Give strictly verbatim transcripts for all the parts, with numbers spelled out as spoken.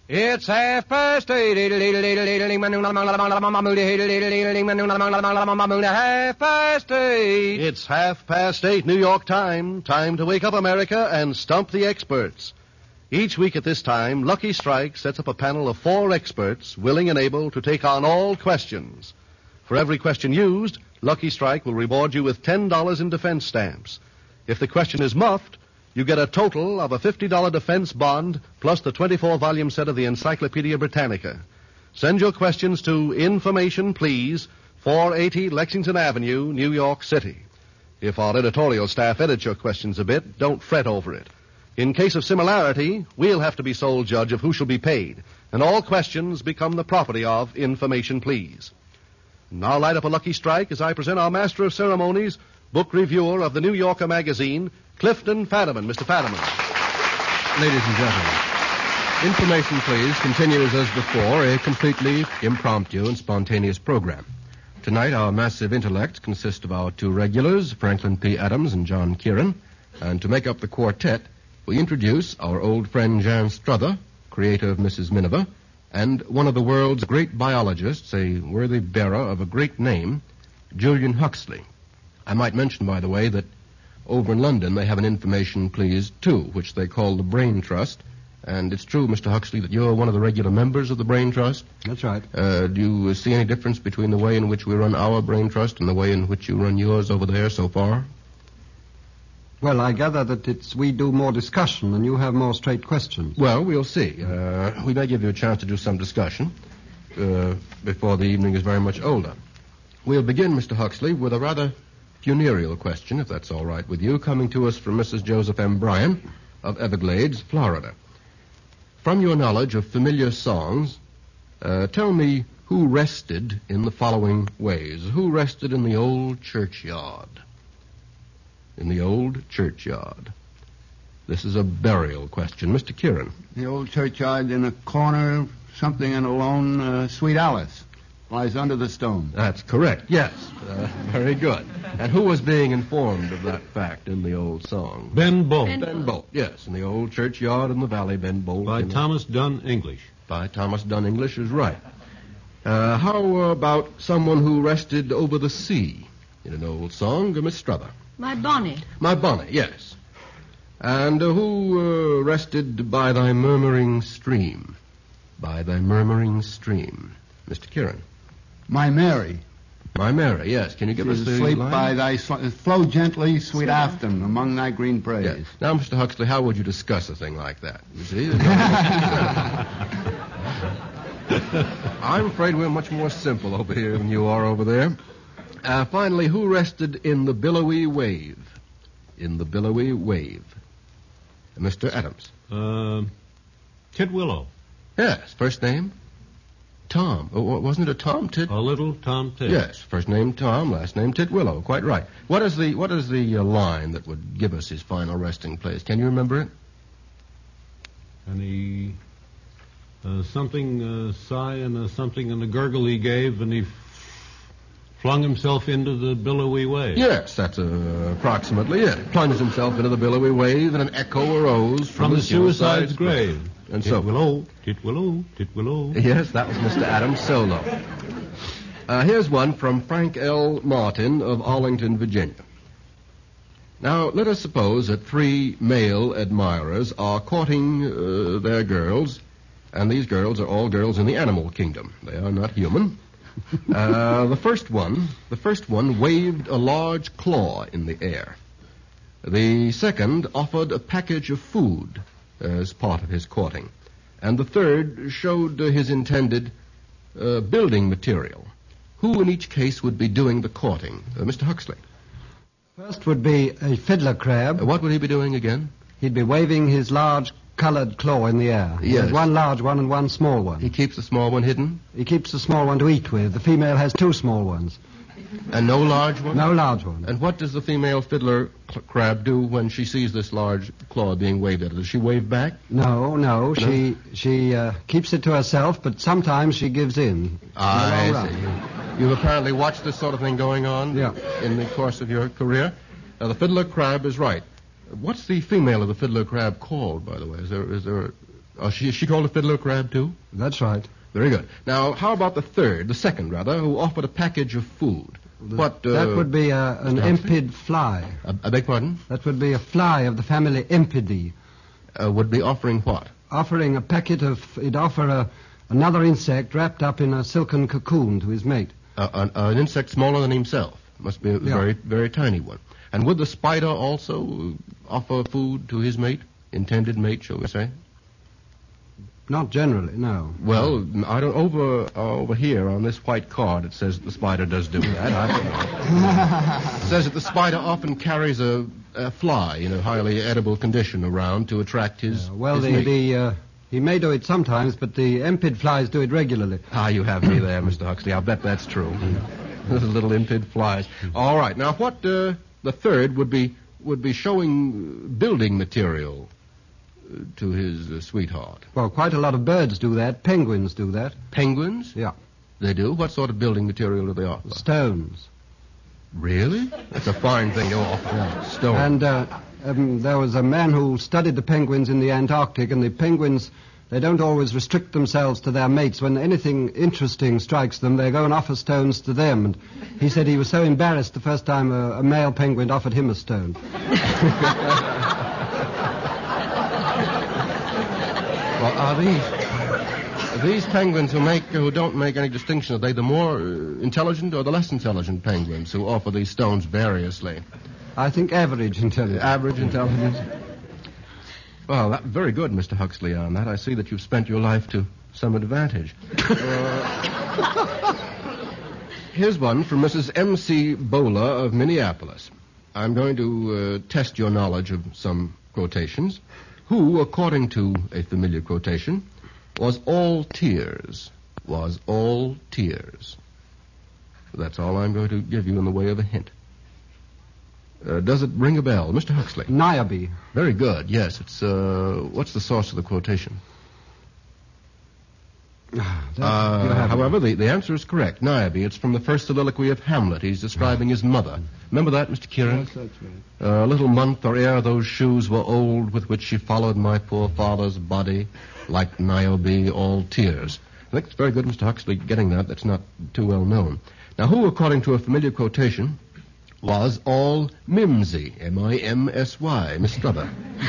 It's half past eight. Half past eight. It's half past eight, New York time. Time to wake up America and stump the experts. Each week at this time, Lucky Strike sets up a panel of four experts willing and able to take on all questions. For every question used, Lucky Strike will reward you with ten dollars in defense stamps. If the question is muffed, you get a total of a fifty dollars defense bond plus the twenty-four volume set of the Encyclopedia Britannica. Send your questions to Information Please, four eighty Lexington Avenue, New York City. If our editorial staff edits your questions a bit, don't fret over it. In case of similarity, we'll have to be sole judge of who shall be paid, and all questions become the property of Information Please. Now light up a Lucky Strike as I present our Master of Ceremonies, book reviewer of the New Yorker magazine, Clifton Fadiman. Mister Fadiman. Ladies and gentlemen, Information Please continues as before, a completely impromptu and spontaneous program. Tonight, our massive intellect consists of our two regulars, Franklin P. Adams and John Kieran. And to make up the quartet, we introduce our old friend Jan Struther, creator of Missus Miniver, and one of the world's great biologists, a worthy bearer of a great name, Julian Huxley. I might mention, by the way, that over in London they have an Information Please, too, which they call the Brain Trust. And it's true, Mister Huxley, that you're one of the regular members of the Brain Trust. That's right. Uh, do you see any difference between the way in which we run our Brain Trust and the way in which you run yours over there so far? Well, I gather that it's we do more discussion and you have more straight questions. Well, we'll see. Uh, we may give you a chance to do some discussion uh, before the evening is very much older. We'll begin, Mister Huxley, with a rather funereal question, if that's all right with you, coming to us from Missus Joseph M. Bryan of Everglades, Florida. From your knowledge of familiar songs, uh, tell me who rested in the following ways. Who rested in the old churchyard? In the old churchyard. This is a burial question. Mister Kieran. The old churchyard in a corner, something in a lone, uh, Sweet Alice. Lies under the stone. That's correct, yes. Uh, very good. And who was being informed of that fact in the old song? Ben Bolt. Ben, ben Bolt, yes. In the old churchyard in the valley, Ben Bolt. By Thomas the... Dunn English. By Thomas Dunn English is right. Uh, how about someone who rested over the sea in an old song? Miss Struther. My Bonnie. My Bonnie, yes. And uh, who uh, rested by thy murmuring stream? By thy murmuring stream. Mister Kieran. My Mary. My Mary, yes. Can you give She's us the asleep line? by thy sl- flow gently, sweet afton, among thy green praise. Yes. Now, Mister Huxley, how would you discuss a thing like that? You see? I'm afraid we're much more simple over here than you are over there. Uh, finally, who rested in the billowy wave? In the billowy wave. Mister Adams. Uh, Tidwillow. Yes. First name? Tom. Oh, wasn't it a Tom Tit? A little Tom Tit. Yes. First name Tom, last name Titwillow. Quite right. What is the what is the uh, line that would give us his final resting place? Can you remember it? And he... Uh, something, uh, sigh and uh, something and a gurgle he gave, and he f- flung himself into the billowy wave. Yes, that's uh, approximately it. Plunged himself into the billowy wave, and an echo arose from, from the, the suicide's grave. grave. And so, Titwillow, Titwillow, Titwillow. Yes, that was Mister Adams' solo. Uh, here's one from Frank L. Martin of Arlington, Virginia. Now, let us suppose that three male admirers are courting uh, their girls, and these girls are all girls in the animal kingdom. They are not human. Uh, the first one, the first one waved a large claw in the air. The second offered a package of food as part of his courting. And the third showed uh, his intended uh, building material. Who in each case would be doing the courting? Uh, Mister Huxley. First would be a fiddler crab. Uh, what would he be doing again? He'd be waving his large colored claw in the air. He yes. has one large one and one small one. He keeps the small one hidden? He keeps the small one to eat with. The female has two small ones. And no large one? No large one. And what does the female fiddler cl- crab do when she sees this large claw being waved at her? Does she wave back? No, no. no? She she uh, keeps it to herself, but sometimes she gives in. I see. You've apparently watched this sort of thing going on yeah. in the course of your career. Now, the fiddler crab is right. What's the female of the fiddler crab called, by the way? Is there is there Oh, she, she called a fiddler a crab, too? That's right. Very good. Now, how about the third, the second, rather, who offered a package of food? What, uh, That would be uh, an impid fly. I, I beg pardon? That would be a fly of the family Impidae. Uh, would be offering what? Offering a packet of... He'd offer a, another insect wrapped up in a silken cocoon to his mate. Uh, an, an insect smaller than himself. Must be a Yeah. very, very tiny one. And would the spider also offer food to his mate? Intended mate, shall we say? Not generally, no. Well, I don't. Over uh, over here on this white card, it says that the spider does do that. I, it says that the spider often carries a, a fly in a highly edible condition around to attract his. Uh, well, his the, mate. the uh, he may do it sometimes, but the impid flies do it regularly. Ah, you have me there, Mister Huxley. I'll bet that's true. Those little impid flies. All right. Now, what uh, the third would be would be showing building material uh, to his uh, sweetheart. Well, quite a lot of birds do that. Penguins do that. Penguins? Yeah. They do. What sort of building material do they offer? Stones. Really? That's a fine thing to offer. Yeah. Stone. And uh, um, there was a man who studied the penguins in the Antarctic, and the penguins, they don't always restrict themselves to their mates. When anything interesting strikes them, they go and offer stones to them. And he said he was so embarrassed the first time a, a male penguin offered him a stone. Well, are these are these penguins who make who don't make any distinction? Are they the more uh, intelligent or the less intelligent penguins who offer these stones variously? I think average intelligence. Average intelligence. Well, that, very good, Mister Huxley, on that. I see that you've spent your life to some advantage. Uh, here's one from Missus M C Bowler of Minneapolis. I'm going to uh, test your knowledge of some quotations. Who, according to a familiar quotation, was all tears, was all tears. That's all I'm going to give you in the way of a hint. Uh, does it ring a bell? Mister Huxley? Niobe. Very good, yes. It's, uh, what's the source of the quotation? That- Uh, you have it. however, the, the answer is correct. Niobe. It's from the first soliloquy of Hamlet. He's describing his mother. Remember that, Mister Kieran? Yes, that's right. A little month or ere those shoes were old with which she followed my poor father's body, like Niobe, all tears. I think it's very good, Mister Huxley, getting that. That's not too well known. Now, who, according to a familiar quotation, was all mimsy, M I M S Y, Miss Struther?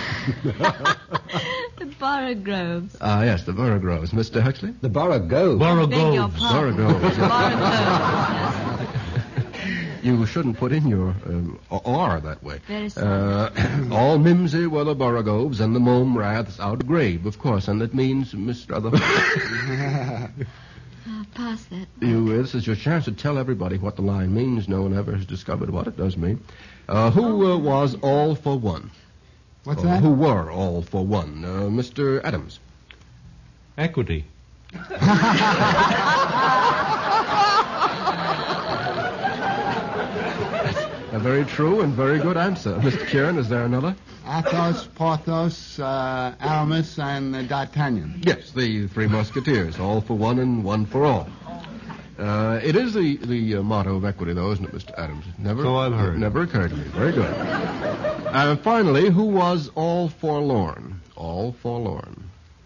The Borogoves. Ah, yes, the Borogoves. Mister Huxley? The Borogoves. Beg your Borogoves. pardon. Borogoves. Borogoves. You shouldn't put in your um, R that way. Very sorry. Uh, all mimsy were the Borogoves and the mome raths out grave, of course, and that means, Miss Struther, Ah, pass that. you, this is your chance to tell everybody what the line means. No one ever has discovered what it does mean. Uh, who uh, was all for one? What's Uh, that? Who were all for one? Uh, Mister Adams. Equity. A very true and very good answer. Mister Kieran, is there another? Athos, Porthos, uh, Aramis, and uh, D'Artagnan. Yes, the Three Musketeers, all for one and one for all. Uh, it is the, the uh, motto of equity, though, isn't it, Mister Adams? Never, So I've heard. It never occurred to me. Very good. And finally, who was all forlorn? All forlorn.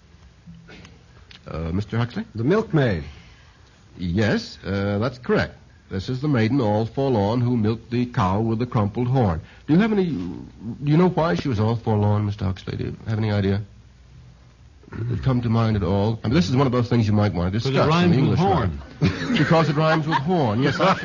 Uh, Mister Huxley? The milkmaid. Yes, uh, that's correct. This is the maiden all forlorn who milked the cow with the crumpled horn. Do you have any... Do you know why she was all forlorn, Mister Huxley? Do you have any idea? Did it come to mind at all? I mean, this is one of those things you might want to discuss. Because it rhymes in the with English horn. line. Because it rhymes with horn. Yes, I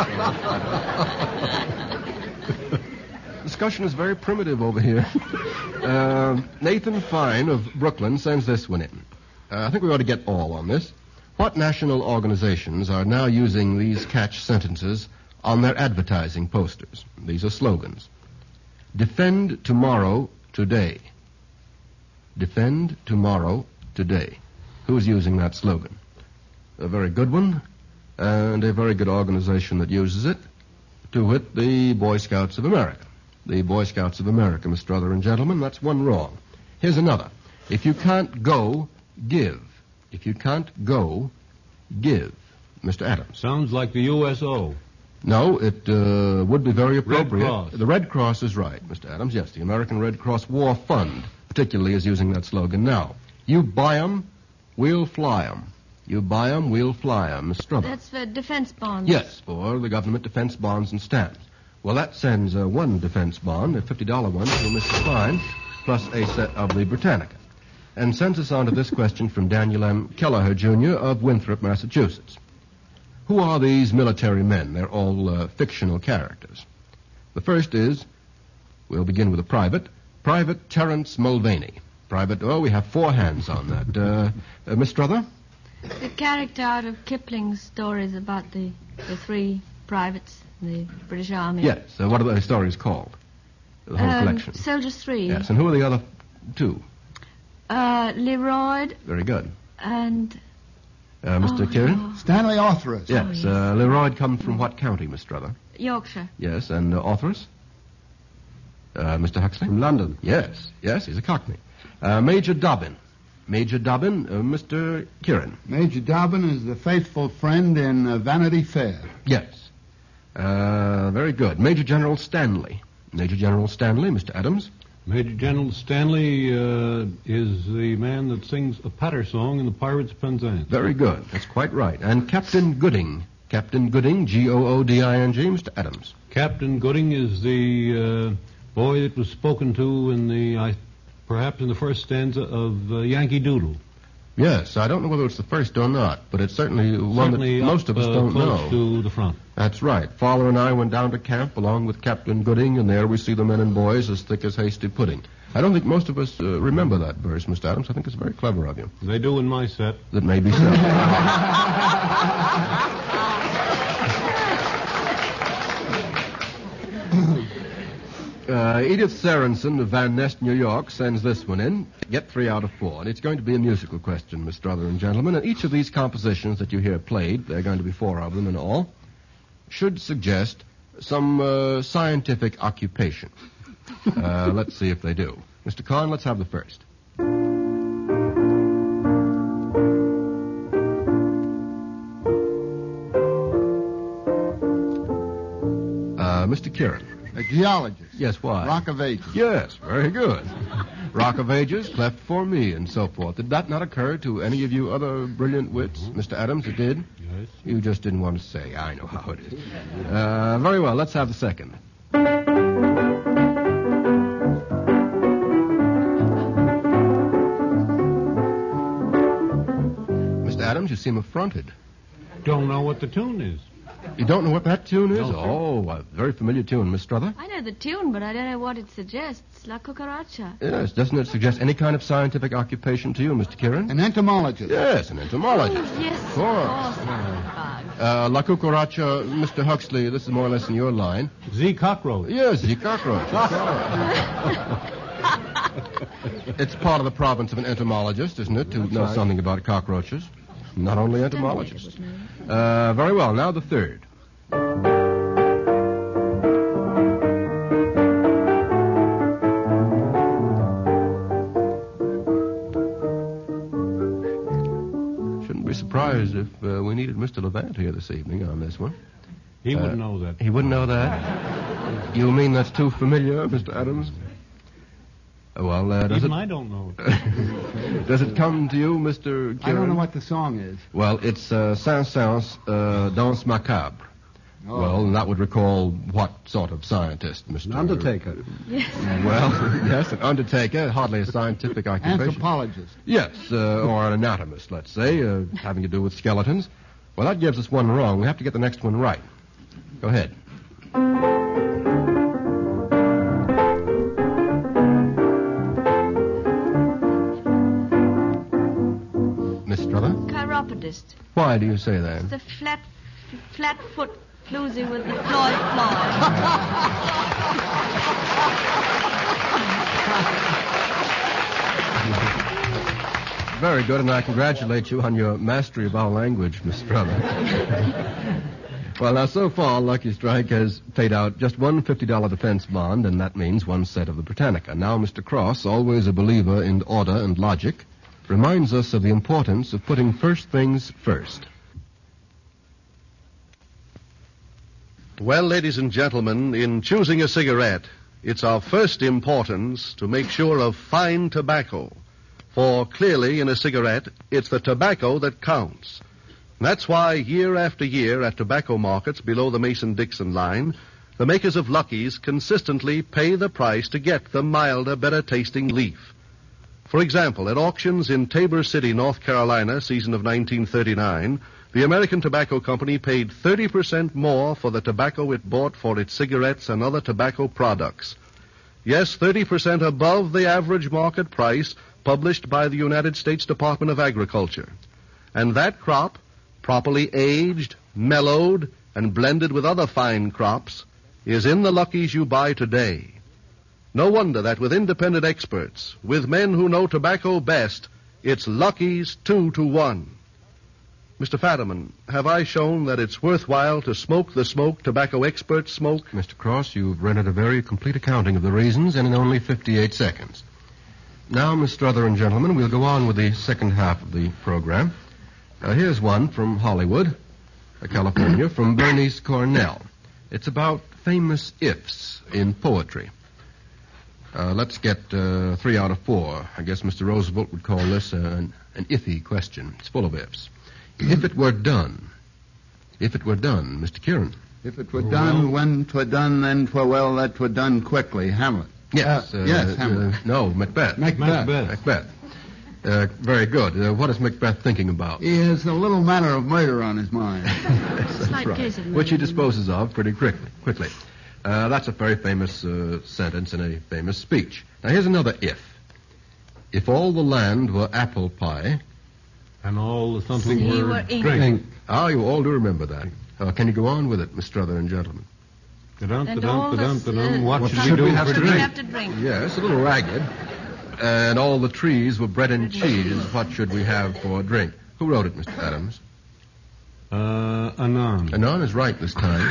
should say so. Discussion is very primitive over here. Uh, Nathan Fine of Brooklyn sends this one in. Uh, I think we ought to get all on this. What national organizations are now using these catch sentences on their advertising posters? These are slogans. Defend tomorrow today. Defend tomorrow today. Who's using that slogan? A very good one, and a very good organization that uses it, to wit, the Boy Scouts of America. The Boy Scouts of America, Mister Struther and gentlemen, that's one wrong. Here's another. If you can't go, give. If you can't go, give. Mister Adams. Sounds like the U S O. No, it uh, would be very appropriate. Cross. The Red Cross is right, Mister Adams. Yes, the American Red Cross War Fund, particularly, is using that slogan now. You buy 'em, we'll fly 'em. You buy 'em, we'll fly 'em. Miss Strother. That's for defense bonds. Yes, for the government defense bonds and stamps. Well, that sends uh, one defense bond, a fifty dollar one, to Mister Klein, plus a set of the Britannica. And sends us on to this question from Daniel M. Kelleher, Junior of Winthrop, Massachusetts. Who are these military men? They're all uh, fictional characters. The first is, we'll begin with a private, Private Terence Mulvaney. Private, oh, we have four hands on that. Uh, uh, Miss Strother? The character out of Kipling's stories about the, the three privates in the British Army. Yes. Uh, what are those stories called? The whole Um, collection. Soldiers three. Yes. And who are the other two? Uh, Leroyd Very good. and... Uh, Mister Oh, Kieran? no. Stanley Ortheris. Yes. yes. Uh, Leroyd comes from what county, Miss Strother? Yorkshire. Yes. And uh, Ortheris? Uh, Mister Huxley? From London. Yes. Yes, he's a Cockney. Uh, Major Dobbin. Major Dobbin, uh, Mister Kieran. Major Dobbin is the faithful friend in uh, Vanity Fair. Yes. Uh, very good. Major General Stanley. Major General Stanley, Mister Adams. Major General Stanley uh, is the man that sings a patter song in the Pirates of Penzance. Very good. That's quite right. And Captain Gooding. Captain Gooding, G O O D I N G, Mister Adams. Captain Gooding is the uh, boy that was spoken to in the, I, perhaps in the first stanza of uh, Yankee Doodle. Yes, I don't know whether it's the first or not, but it's certainly one Certainly that most up, of us uh, don't close know. to the front. That's right. Father and I went down to camp along with Captain Gooding, and there we see the men and boys as thick as hasty pudding. I don't think most of us uh, remember that verse, Mister Adams. I think it's very clever of you. They do in my set. That may be so. Uh, Edith Sorensen of Van Nest, New York, sends this one in. Get three out of four. And it's going to be a musical question, Miss Strother and gentlemen. And each of these compositions that you hear played, there are going to be four of them in all, should suggest some uh, scientific occupation. Uh, let's see if they do. Mister Kahn, let's have the first. Uh, Mister Kieran. A geologist. Yes, why? Rock of Ages. Yes, very good. Rock of Ages, cleft for me, and so forth. Did that not occur to any of you other brilliant wits? Mm-hmm. Mister Adams, it did? Yes. You just didn't want to say. I know how it is. Uh, very well, let's have the second. Mister Adams, you seem affronted. Don't know what the tune is. You don't know what that tune is? No, sir. Oh, a very familiar tune, Miss Strother. I know the tune, but I don't know what it suggests. La cucaracha. Yes, doesn't it suggest any kind of scientific occupation to you, Mister Kieran? An entomologist. Yes, an entomologist. Oh, yes, Of course. of course. Uh, La Cucaracha, Mister Huxley, this is more or less in your line. Z Cockroach. Yes, the cockroach. It's part of the province of an entomologist, isn't it, to know right. something about cockroaches? Not only entomologists. Don't know. Uh, very well, now the third. Shouldn't be surprised if uh, we needed Mister Levant here this evening on this one. He Uh, wouldn't know that. He wouldn't know that? You mean that's too familiar, Mister Adams? Uh, Well, uh, does Even it I don't know it. does it come to you, Mister Kieran? I don't know what the song is. Well, it's uh, Saint-Saëns uh, Danse Macabre. Oh. Well, that would recall what sort of scientist, Mister An undertaker. Well, yes, an undertaker, hardly a scientific occupation. Anthropologist. Yes, uh, or an anatomist, let's say, uh, having to do with skeletons. Well, that gives us one wrong. We have to get the next one right. Go ahead. Miss Strother? Chiropodist. Why do you say that? The flat, flat foot floozy with the Floyd Floyd. Very good, and I congratulate you on your mastery of our language, Miss Strother. Well, now, so far, Lucky Strike has paid out just one fifty dollar defense bond, and that means one set of the Britannica. Now, Mister Cross, always a believer in order and logic, reminds us of the importance of putting first things first. Well, ladies and gentlemen, in choosing a cigarette, it's of first importance to make sure of fine tobacco. For clearly in a cigarette, it's the tobacco that counts. That's why year after year at tobacco markets below the Mason-Dixon line, the makers of Lucky's consistently pay the price to get the milder, better-tasting leaf. For example, at auctions in Tabor City, North Carolina, season of nineteen thirty-nine, the American Tobacco Company paid thirty percent more for the tobacco it bought for its cigarettes and other tobacco products. Yes, thirty percent above the average market price published by the United States Department of Agriculture. And that crop, properly aged, mellowed, and blended with other fine crops, is in the Lucky's you buy today. No wonder that with independent experts, with men who know tobacco best, it's Lucky's two to one. Mister Fadiman, have I shown that it's worthwhile to smoke the smoke tobacco experts smoke? Mister Cross, you've rendered a very complete accounting of the reasons and in only fifty-eight seconds. Now, Miss Strother and gentlemen, we'll go on with the second half of the program. Uh, here's one from Hollywood, uh, California, from Bernice Cornell. It's about famous ifs in poetry. Uh, let's get uh, three out of four. I guess Mister Roosevelt would call this an, an iffy question. It's full of ifs. If it were done, if it were done, Mister Kieran. If it were done, when 'twere done, then 'twere well that 'twere done quickly. Hamlet. Yes. Uh, yes, Hamlet. Uh, no, Macbeth. Macbeth. Macbeth. Macbeth. Uh, very good. Uh, what is Macbeth thinking about? He has a little matter of murder on his mind. That's Slight right. case of Which he murder. disposes of pretty quickly. Quickly. Uh, that's a very famous uh, sentence in a famous speech. Now here's another if. If all the land were apple pie. And all the something You were were ink. drink. Ah, you all do remember that. Uh, can you go on with it, Miss Strother and gentlemen? Da-dum, And da-dum, all da-dum, this, da-dum. uh, What what should should we we do have for to We drink? have to drink. Yes, a little ragged. And all the trees were bread and cheese. What should we have for a drink? Who wrote it, Mister Adams? Uh, Anon. Anon is right this time.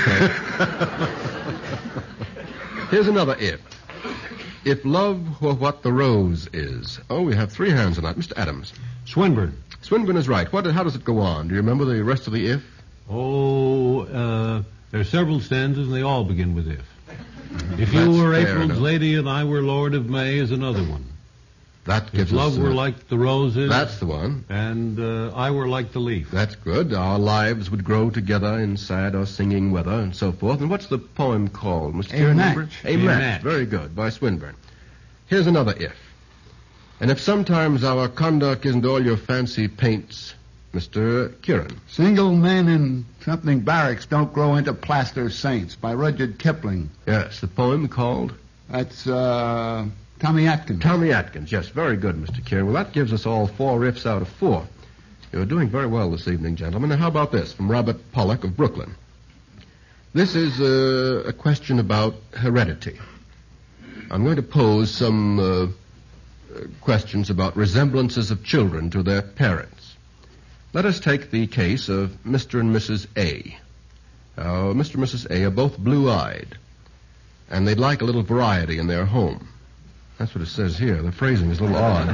Here's another if. If love were what the rose is. Oh, we have three hands on that. Mister Adams. Swinburne. Swinburne is right. What, how does it go on? Do you remember the rest of the if? Oh, uh, there are several stanzas, and they all begin with if. If you That's were fair April's enough. lady and I were Lord of May is another one. That If gives love us... were uh, like the roses That's the one. and uh, I were like the leaf. That's good. Our lives would grow together in sad or singing weather and so forth. And what's the poem called, Mister A Kieran? Match. remember? A A Match. Match. Very good, by Swinburne. Here's another if. And if sometimes our conduct isn't all your fancy paints, Mister Kieran. Single men in something barracks don't grow into plaster saints by Rudyard Kipling. Yes, the poem called That's uh, Tommy Atkins. Tommy Atkins. Yes, very good, Mister Kieran. Well, that gives us all four riffs out of four. You're doing very well this evening, gentlemen. Now, how about this from Robert Pollock of Brooklyn? This is uh, a question about heredity. I'm going to pose some uh, questions about resemblances of children to their parents. Let us take the case of Mister and Missus A. Uh, Mister and Missus A are both blue-eyed, and they'd like a little variety in their home. That's what it says here. The phrasing is a little odd.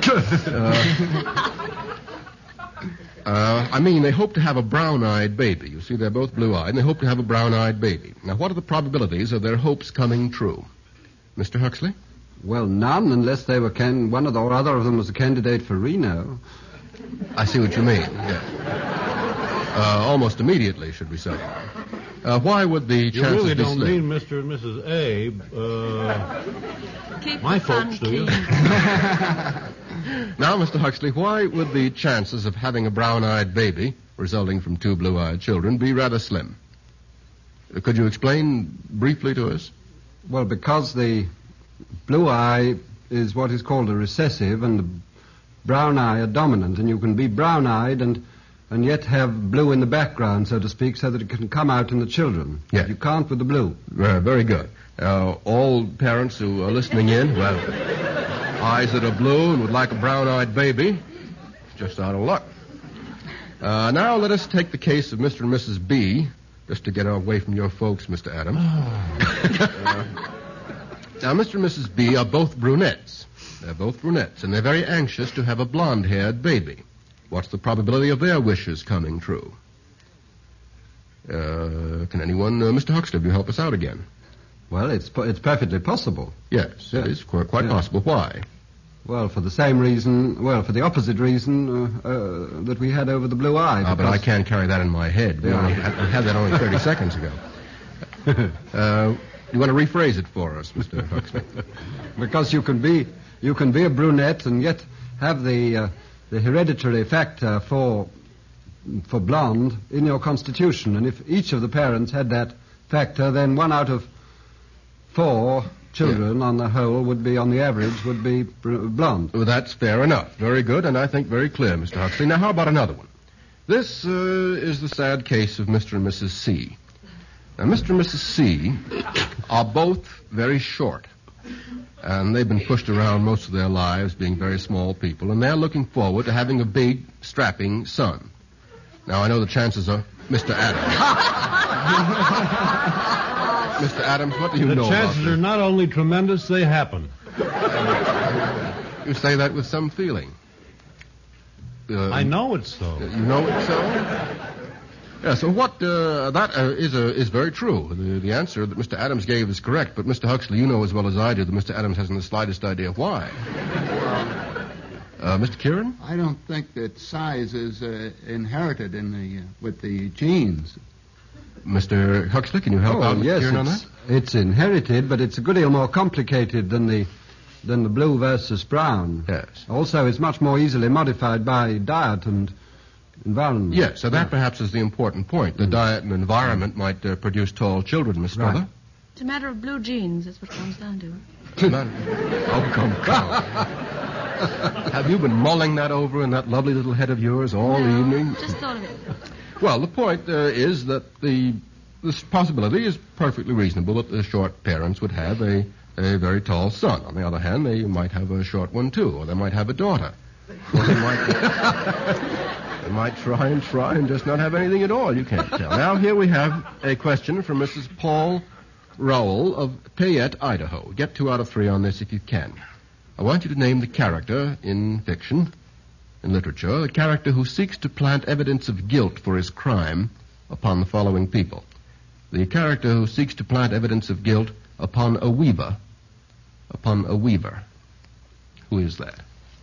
uh, uh, I mean, they hope to have a brown-eyed baby. You see, they're both blue-eyed, and they hope to have a brown-eyed baby. Now, what are the probabilities of their hopes coming true? Mister Huxley? Well, none, unless they were can one of the, or other of them was a candidate for Reno. I see what you mean, yes. Uh, almost immediately, should we say. Uh, why would the You chances really be don't slim? mean Mister and Missus A. Uh, Keep My the fun folks do you? keen. Now, Mister Huxley, why would the chances of having a brown-eyed baby, resulting from two blue-eyed children, be rather slim? Uh, Could you explain briefly to us? Well, because the blue eye is what is called a recessive and the brown eye a dominant, and you can be brown-eyed and and yet have blue in the background, so to speak, so that it can come out in the children. Yeah. You can't with the blue. Uh, very good. Uh, all parents who are listening in, well, eyes that are blue and would like a brown-eyed baby, just out of luck. Uh, now let us take the case of Mister and Missus B, just to get away from your folks, Mister Adams. uh, now, Mister and Missus B are both brunettes. They're both brunettes, and they're very anxious to have a blonde-haired baby. What's the probability of their wishes coming true? Uh, can anyone, uh, Mister Huxley, you help us out again? Well, it's po- it's perfectly possible. Yes, Yeah. it is quite, quite Yeah. possible. Why? Well, for the same reason, well, for the opposite reason uh, uh, that we had over the blue eye. Ah, but I because- can't carry that in my head. We, only had, we had that only thirty seconds ago. Uh, you want to rephrase it for us, Mister Huxley? Because you can be you can be a brunette and yet have the uh, the hereditary factor for for blonde in your constitution, and if each of the parents had that factor, then one out of four children on the whole would be, on the average, would be br- blonde. Well, that's fair enough. Very good, and I think very clear, Mister Huxley. Now, how about another one? This uh, is the sad case of Mister and Missus C. Now, Mister and Missus C are both very short, and they've been pushed around most of their lives, being very small people, and they're looking forward to having a big, strapping son. Now, I know the chances are Mister Adams. Mister Adams, what do you The know about chances this? are not only tremendous, they happen. You say that with some feeling. Uh, I know it's so. You know it so? Yeah, so what, uh, that uh, is uh, is very true. The, the answer that Mister Adams gave is correct, but Mister Huxley, you know as well as I do that Mister Adams hasn't the slightest idea why. Uh, Mister Kieran? I don't think that size is uh, inherited in the uh, with the genes. Mister Huxley, can you help Oh, out Mister yes, Kieran on it's, that? it's inherited, but it's a good deal more complicated than the than the blue versus brown. Yes. Also, it's much more easily modified by diet and environment. Yes, so that perhaps is the important point. The diet and environment might uh, produce tall children, Miss Right. Strother. It's a matter of blue jeans. That's what it comes down to. Oh, come, come. Have you been mulling that over in that lovely little head of yours all no, evening? Just thought of it. Well, the point uh, is that the this possibility is perfectly reasonable that the short parents would have a, a very tall son. On the other hand, they might have a short one, too, or they might have a daughter. Or they might, they might try and try and just not have anything at all. You can't tell. Now, here we have a question from Missus Paul Rowell of Payette, Idaho. Get two out of three on this if you can. I want you to name the character in fiction, in literature, the character who seeks to plant evidence of guilt for his crime upon the following people. The character who seeks to plant evidence of guilt upon a weaver. Upon a weaver. Who is that?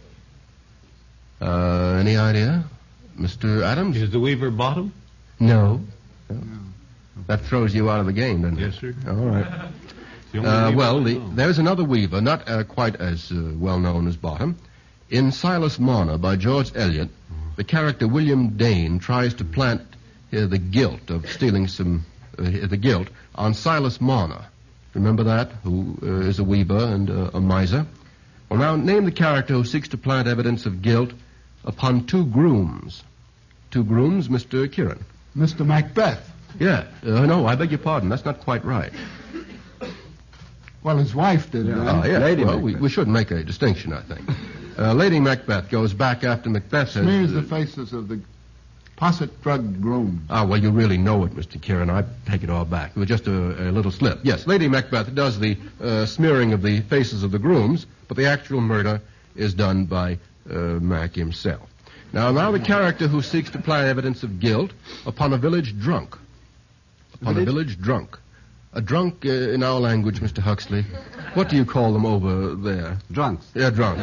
Uh, any idea? Mister Adams? Is the Weaver Bottom? No. no. That throws you out of the game, doesn't it? Yes, sir. All right. The only Uh, Weaver well, I the, know. there's another weaver, not uh, quite as uh, well known as Bottom. In Silas Marner by George Eliot, the character William Dane tries to plant uh, the guilt of stealing some, uh, the guilt on Silas Marner. Remember that? Who uh, is a weaver and uh, a miser? Well, now name the character who seeks to plant evidence of guilt upon two grooms. Two grooms, Mister Kieran. Mister Macbeth. Yeah. Uh, no, I beg your pardon. That's not quite right. Well, his wife did. Yeah. uh, Oh, yeah. Lady well, we, Macbeth. we should make a distinction, I think. Uh, Lady Macbeth goes back after Macbeth has... Smears uh, the faces of the posset drugged groom. Ah, well, you really know it, Mister Kieran. I take it all back. It was just a, a little slip. Yes, Lady Macbeth does the uh, smearing of the faces of the grooms, but the actual murder is done by uh, Mac himself. Now, now the character who seeks to plant evidence of guilt upon a village drunk. Upon a village drunk. A drunk, uh, in our language, Mister Huxley. What do you call them over there? Drunks. Yeah, drunk.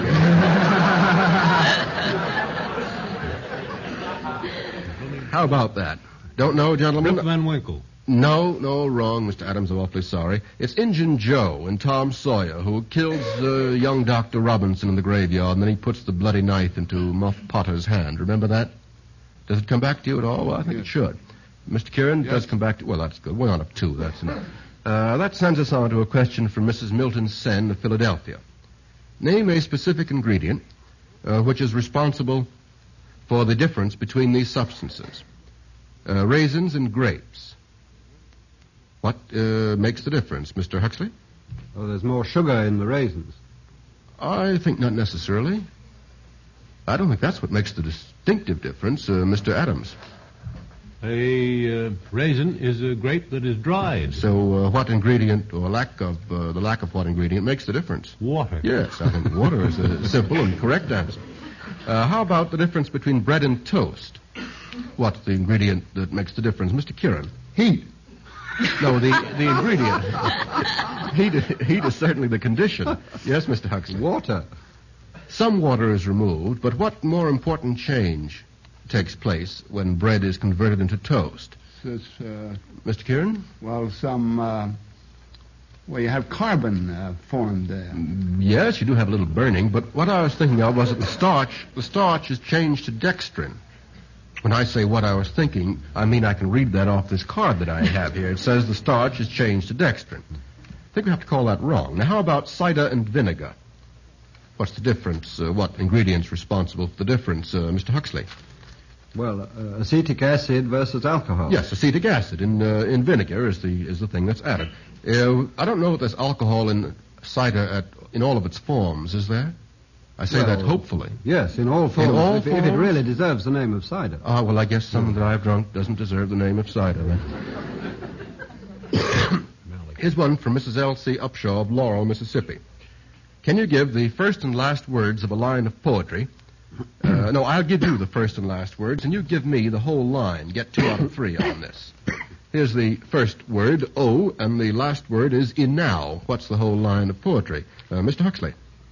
How about that? Don't know, gentlemen? Rip Van Winkle. No, no, wrong, Mister Adams. I'm awfully sorry. It's Injun Joe and Tom Sawyer who kills uh, young Doctor Robinson in the graveyard, and then he puts the bloody knife into Muff Potter's hand. Remember that? Does it come back to you at all? Well, I think Yes. it should. Mister Kieran, it does come back to... Well, that's good. One out of two. That's enough. Uh, that sends us on to a question from Missus Milton Sen of Philadelphia. Name a specific ingredient uh, which is responsible for the difference between these substances. Uh, raisins and grapes. What uh, makes the difference, Mister Huxley? Oh, there's more sugar in the raisins. I think not necessarily. I don't think that's what makes the distinctive difference, uh, Mister Adams. A uh, raisin is a grape that is dried. So uh, what ingredient, or lack of, uh, the lack of what ingredient makes the difference? Water. Yes, I think water is a simple and correct answer. Uh, how about the difference between bread and toast? What's the ingredient that makes the difference, Mister Kieran? Heat. No, the, the ingredient. heat, heat is certainly the condition. Yes, Mister Huxley. Water. Some water is removed, but what more important change takes place when bread is converted into toast? This, uh, Mister Kieran? well, some, uh, well, you have carbon uh, formed there. Yes, you do have a little burning, but what I was thinking of was that the starch, the starch is changed to dextrin. When I say what I was thinking, I mean I can read that off this card that I have here. It says the starch is changed to dextrin. I think we have to call that wrong. Now, how about cider and vinegar? What's the difference? Uh, what ingredients responsible for the difference, uh, Mister Huxley? Well, uh, acetic acid versus alcohol. Yes, acetic acid in uh, in vinegar is the is the thing that's added. Uh, I don't know if there's alcohol in cider at, in all of its forms, is there? I say Well, that hopefully. Yes, in all forms. all if, if it forms? really deserves the name of cider. Ah, well, I guess some that I've drunk doesn't deserve the name of cider. Then. Here's one from Missus L C Upshaw of Laurel, Mississippi. Can you give the first and last words of a line of poetry? Uh, no, I'll give you the first and last words, and you give me the whole line. Get two out of three on this. Here's the first word, O, and the last word is enow. What's the whole line of poetry? Uh, Mister Huxley.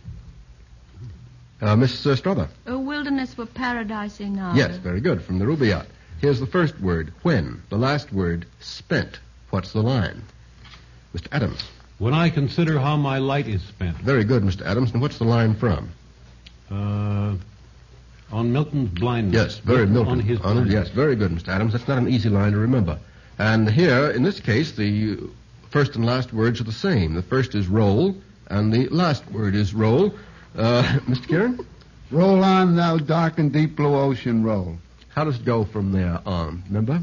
Uh, Miss uh, Strother. A wilderness were paradise enow. Yes, very good, from the Rubaiyat. Here's the first word, when. The last word, spent. What's the line? Mister Adams. When I consider how my light is spent. Very good, Mister Adams. And what's the line from? Uh, on Milton's blindness. Yes, very Milton. On his On- blindness. yes, very good, Mister Adams. That's not an easy line to remember. And here, in this case, the first and last words are the same. The first is roll, and the last word is roll. Uh, Mister Kieran? Roll on, thou dark and deep blue ocean, roll. How does it go from there on? Remember?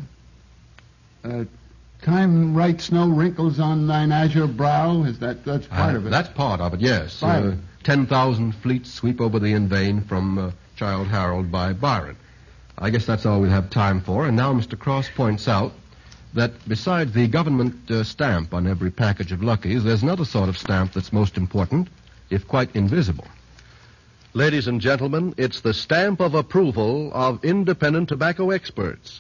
Uh, time writes no wrinkles on thine azure brow. Is that that's part Uh, of it? That's part of it, yes. Part of Uh, it. Ten thousand fleets sweep over thee in vain from uh, Childe Harold by Byron. I guess that's all we'll have time for. And now Mister Cross points out that besides the government uh, stamp on every package of Luckies, there's another sort of stamp that's most important, if quite invisible. Ladies and gentlemen, it's the stamp of approval of independent tobacco experts.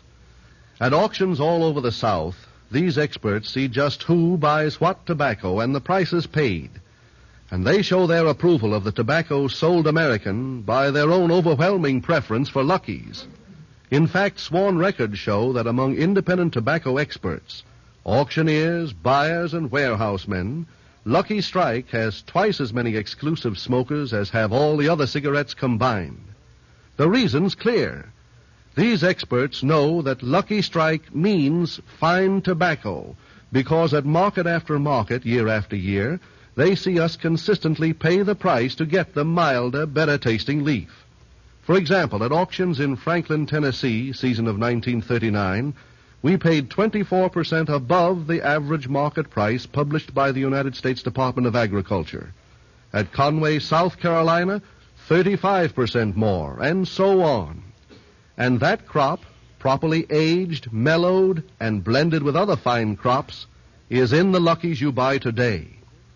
At auctions all over the South, these experts see just who buys what tobacco and the prices paid. And they show their approval of the tobacco sold American by their own overwhelming preference for Lucky's. In fact, sworn records show that among independent tobacco experts, auctioneers, buyers, and warehousemen, Lucky Strike has twice as many exclusive smokers as have all the other cigarettes combined. The reason's clear. These experts know that Lucky Strike means fine tobacco because at market after market, year after year, they see us consistently pay the price to get the milder, better-tasting leaf. For example, at auctions in Franklin, Tennessee, season of nineteen thirty-nine, we paid twenty-four percent above the average market price published by the United States Department of Agriculture. At Conway, South Carolina, thirty-five percent more, and so on. And that crop, properly aged, mellowed, and blended with other fine crops, is in the Luckies you buy today.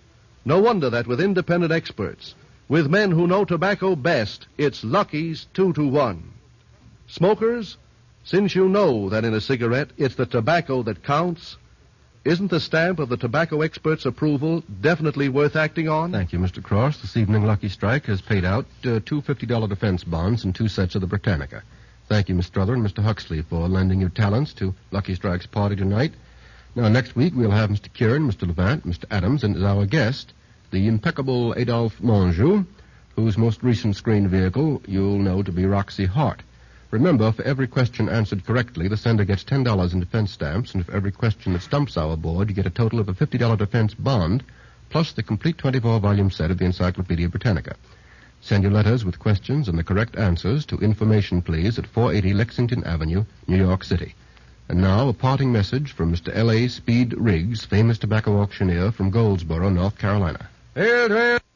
No wonder that with independent experts, with men who know tobacco best, it's Lucky's two to one. Smokers, since you know that in a cigarette it's the tobacco that counts, isn't the stamp of the tobacco expert's approval definitely worth acting on? Thank you, Mister Cross. This evening, Lucky Strike has paid out uh, two fifty dollar defense bonds and two sets of the Britannica. Thank you, Miss Strother and Mister Huxley, for lending your talents to Lucky Strike's party tonight. Now, next week, we'll have Mister Kieran, Mister Levant, Mister Adams, and as our guest, the impeccable Adolphe Monjou, whose most recent screen vehicle you'll know to be Roxy Hart. Remember, for every question answered correctly, the sender gets ten dollars in defense stamps, and for every question that stumps our board, you get a total of a fifty dollar defense bond, plus the complete twenty-four volume set of the Encyclopedia Britannica. Send your letters with questions and the correct answers to information, please, at four eighty Lexington Avenue, New York City. And now, a parting message from Mister L A. Speed Riggs, famous tobacco auctioneer from Goldsboro, North Carolina. Here it is.